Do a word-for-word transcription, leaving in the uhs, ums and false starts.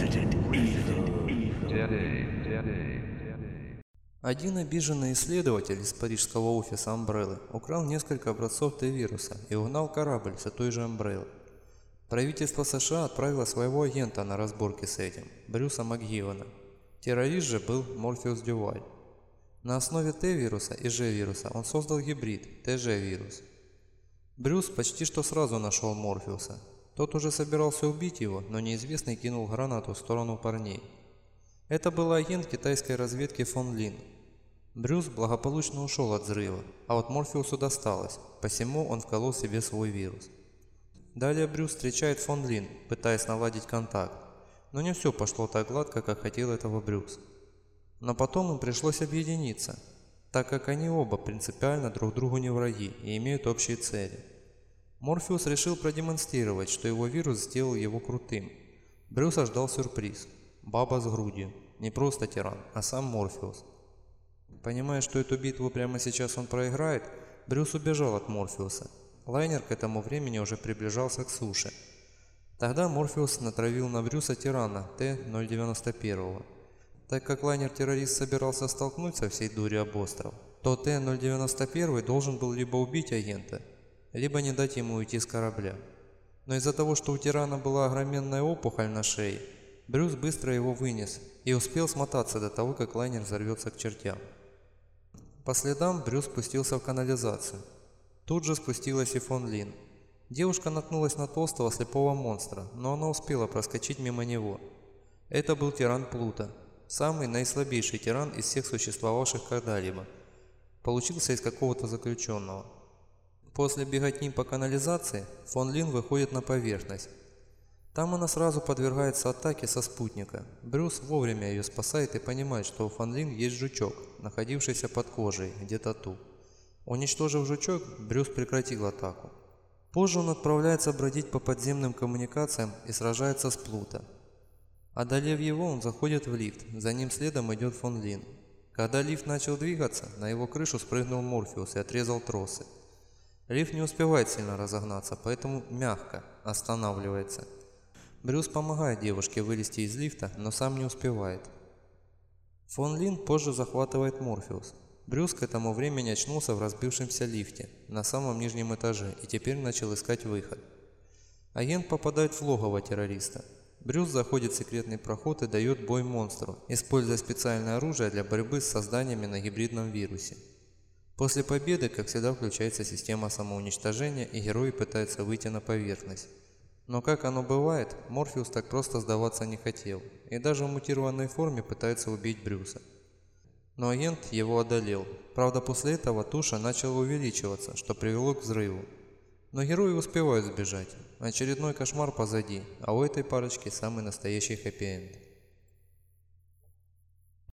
Один обиженный исследователь из парижского офиса Umbrella украл несколько образцов Т-вируса и угнал корабль с той же Umbrella. Правительство США отправило своего агента на разборки с этим, Брюса МакГивана. Террорист же был Морфеус Дюваль. На основе Т-вируса и Ж-вируса он создал гибрид Т-Ж-вирус. Брюс почти что сразу нашел Морфеуса. Тот уже собирался убить его, но неизвестный кинул гранату в сторону парней. Это был агент китайской разведки Фон Лин. Брюс благополучно ушел от взрыва, а вот Морфеусу досталось, посему он вколол себе свой вирус. Далее Брюс встречает Фон Лин, пытаясь наладить контакт, но не все пошло так гладко, как хотел этого Брюс. Но потом им пришлось объединиться, так как они оба принципиально друг другу не враги и имеют общие цели. Морфеус решил продемонстрировать, что его вирус сделал его крутым. Брюса ждал сюрприз. Баба с грудью. Не просто тиран, а сам Морфеус. Понимая, что эту битву прямо сейчас он проиграет, Брюс убежал от Морфеуса. Лайнер к этому времени уже приближался к суше. Тогда Морфеус натравил на Брюса тирана Т ноль девяносто один. Так как лайнер-террорист собирался столкнуть со всей дури об остров, то Т ноль девяносто один должен был либо убить агента, либо не дать ему уйти с корабля. Но из-за того, что у тирана была огроменная опухоль на шее, Брюс быстро его вынес и успел смотаться до того, как лайнер взорвется к чертям. По следам Брюс спустился в канализацию. Тут же спустилась и Фон Лин. Девушка наткнулась на толстого слепого монстра, но она успела проскочить мимо него. Это был тиран Плута, самый наислабейший тиран из всех существовавших когда-либо. Получился из какого-то заключенного. После беготни по канализации Фон Лин выходит на поверхность. Там она сразу подвергается атаке со спутника. Брюс вовремя ее спасает и понимает, что у Фон Лин есть жучок, находившийся под кожей, где-то тут. Уничтожив жучок, Брюс прекратил атаку. Позже он отправляется бродить по подземным коммуникациям и сражается с Плуто. Одолев его, он заходит в лифт, за ним следом идет Фон Лин. Когда лифт начал двигаться, на его крышу спрыгнул Морфеус и отрезал тросы. Лифт не успевает сильно разогнаться, поэтому мягко останавливается. Брюс помогает девушке вылезти из лифта, но сам не успевает. Фон Лин позже захватывает Морфеус. Брюс к этому времени очнулся в разбившемся лифте на самом нижнем этаже и теперь начал искать выход. Агент попадает в логово террориста. Брюс заходит в секретный проход и дает бой монстру, используя специальное оружие для борьбы с созданиями на гибридном вирусе. После победы, как всегда, включается система самоуничтожения, и герои пытаются выйти на поверхность. Но как оно бывает, Морфеус так просто сдаваться не хотел, и даже в мутированной форме пытается убить Брюса. Но агент его одолел. Правда, после этого туша начала увеличиваться, что привело к взрыву. Но герои успевают сбежать. Очередной кошмар позади, а у этой парочки самый настоящий хэппи-энд.